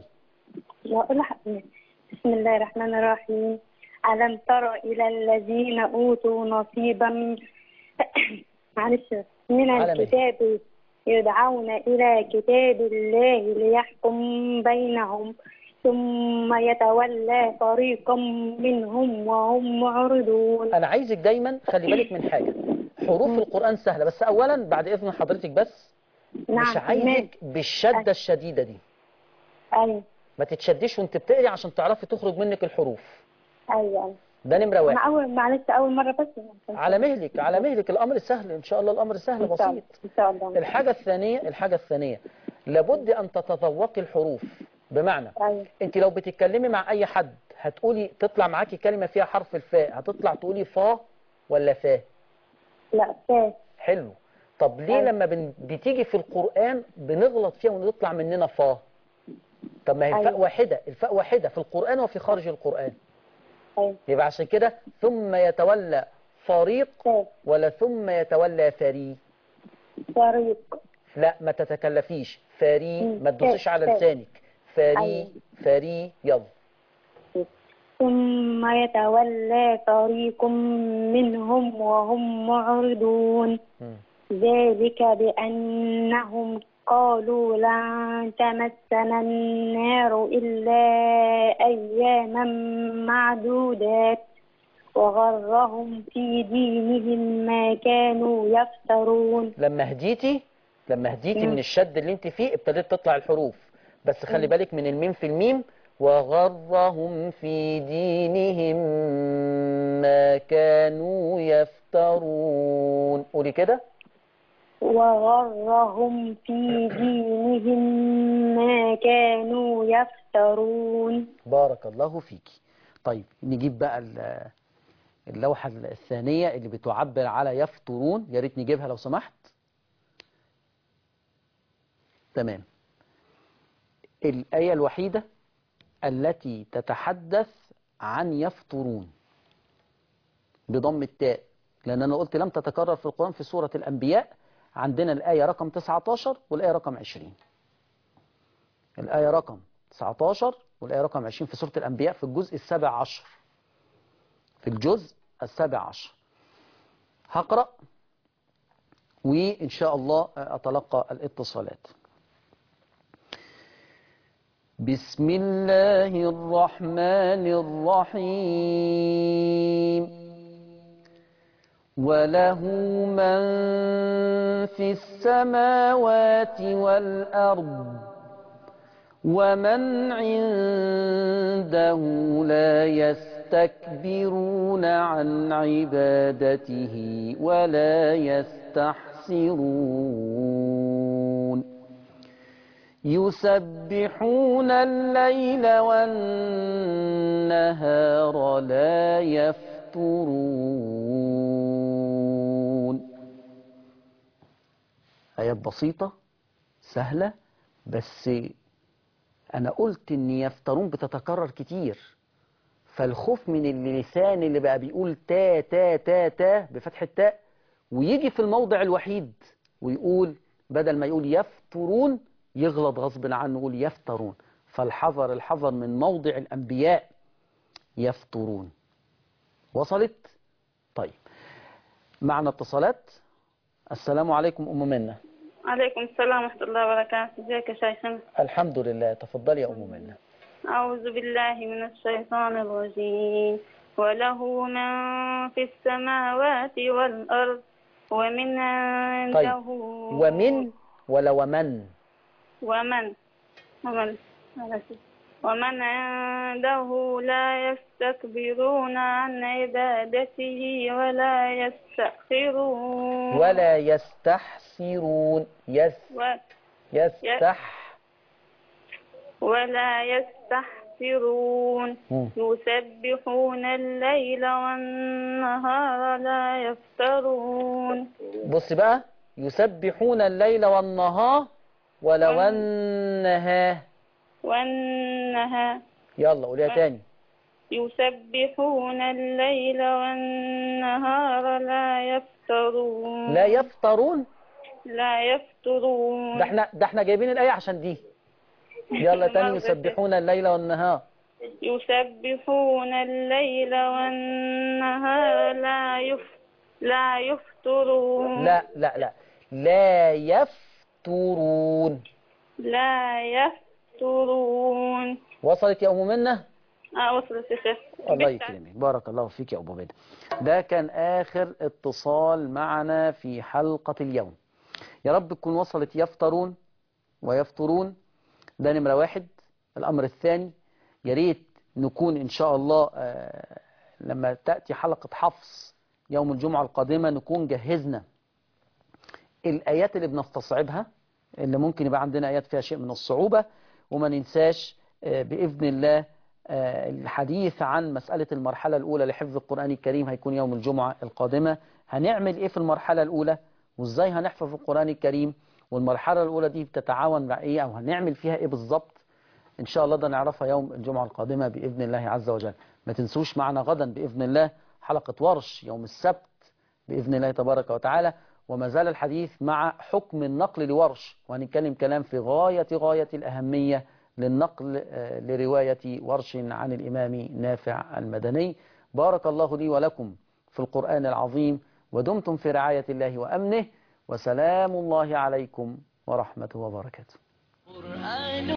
بسم الله الرحمن الرحيم. ألم تر إلى الذين أوتوا نصيبا من معلش من الكتاب يدعون إلى كتاب الله ليحكم بينهم ثم يتولى فريق منهم وهم معرضون. أنا عايزك دايما خلي بالك من حاجة، حروف القرآن سهلة، بس أولا بعد إذن حضرتك بس نعم مش عايزك بالشدة الشديدة دي. أيوة. ما تتشديش وانت بتقري عشان تعرفي تخرج منك الحروف. أيوة. ده نمرة واحد. أنا أول معلش أول مرة بس. على مهلك على مهلك، الأمر سهل إن شاء الله، الأمر سهل بسيط. إن شاء الله. الحاجة الثانية الحاجة الثانية لابد أن تتذوقي الحروف، بمعنى أيوة. أنت لو بتتكلمي مع أي حد هتقولي تطلع معاكي كلمة فيها حرف الفاء، هتطلع تقولي فا ولا فا؟ لا فا. حلو. طب ليه أيوة. لما بن... بتيجي في القرآن بنغلط فيها ونطلع مننا فا؟ طب ما هي الفاء أيوة. واحدة، الفاء واحدة في القرآن وفي خارج القرآن. أيوة. يبقى عشان كده ثم يتولى فريق أيوة. ولا ثم يتولى فريق؟ فريق. لا ما تتكلفيش، فري ما تدوسيش على لسانك، فري أيوة. فري يلا. ثم يتولى فريق منهم وهم معرضون. م. ذلك بأنهم قالوا لن تمسنا النار إلا أياما معدودات وغرهم في دينهم ما كانوا يفترون. لما هديتي لما هديتي م. من الشد اللي انت فيه ابتدت تطلع الحروف، بس خلي بالك من الميم في الميم. وغرهم في دينهم ما كانوا يفترون. قولي كده. وغرهم في دينهم ما كانوا يفترون. بارك الله فيكي. طيب نجيب بقى اللوحة الثانية اللي بتعبر على يفترون، يا ريت نجيبها لو سمحت. تمام. الآية الوحيدة التي تتحدث عن يفترون بضم التاء، لأن أنا قلت لم تتكرر في القرآن في سورة الأنبياء. عندنا الآية رقم تسعة عشر والآية رقم عشرين. الآية رقم تسعة عشر والآية رقم عشرين في سورة الأنبياء في الجزء السابع عشر في الجزء السابع عشر. هقرأ وإن شاء الله أتلقى الاتصالات. بسم الله الرحمن الرحيم. وله من في السماوات والأرض ومن عنده لا يستكبرون عن عبادته ولا يستحسرون. يسبحون الليل والنهار لا يفترون. آيات بسيطة سهلة، بس أنا قلت إن يفترون بتتكرر كتير، فالخوف من اللسان اللي بقى بيقول تا تا تا تا بفتح التاء ويجي في الموضع الوحيد ويقول بدل ما يقول يفترون يغلط غصب عنه يقول يفترون. فالحذر الحذر من موضع الأنبياء يفترون. وصلت؟ طيب معنا اتصالات. السلام عليكم أم منة. عليكم السلام ورحمة الله وبركاته. ازيك يا شيخنا؟ الحمد لله. تفضلي يا أم منة. أعوذ بالله من الشيطان الرجيم. وله من في السماوات والأرض ومن عنده. طيب ومن ولا ومن؟ ومن ومن ومن عنده لا يستكبرون عن عبادته ولا يستأخرون ولا يستحسرون. يس و... يستح ولا يستحسرون يفترون مم. يسبحون الليل والنهار لا يفترون. بص بقى، يسبحون الليل والنهار ولو وال- النهار. والنهار يلا قوليها و- تاني. يسبحون الليل والنهار لا يفترون. لا يفترون. لا يفترون. ده احنا ده احنا جايبين الآية عشان دي. يلا تاني، مرة يسبحون الليل والنهار. يسبحون الليل والنهار لا يف لا يفترون. لا لا لا لا يفترون. لا يفترون. وصلت يا أم منة؟ اه وصلت يا شيخ. الله يكرمك، بارك الله فيك يا أبو بدر. ده كان آخر اتصال معنا في حلقة اليوم. يا رب تكون وصلت يفترون ويفطرون. ده نمرة واحد. الأمر الثاني، يا ريت نكون إن شاء الله آه لما تأتي حلقة حفص يوم الجمعة القادمة نكون جهزنا الآيات اللي بنستصعبها، اللي ممكن يبقى عندنا آيات فيها شيء من الصعوبة. وما ننساش آه بإذن الله آه الحديث عن مسألة المرحلة الأولى لحفظ القرآن الكريم هيكون يوم الجمعة القادمة. هنعمل إيه في المرحلة الأولى وإزاي هنحفظ القرآن الكريم، والمرحلة الأولى دي بتتعاون مع إيه أو هنعمل فيها إيه بالظبط. إن شاء الله ده نعرفها يوم الجمعة القادمة بإذن الله عز وجل. ما تنسوش معنا غدا بإذن الله حلقة ورش يوم السبت بإذن الله تبارك وتعالى. وما زال الحديث مع حكم النقل لورش، وهنتكلم كلام في غاية غاية الأهمية للنقل لرواية ورش عن الإمام نافع المدني. بارك الله لي ولكم في القرآن العظيم، ودمتم في رعاية الله وأمنه، وسلام الله عليكم ورحمته وبركاته.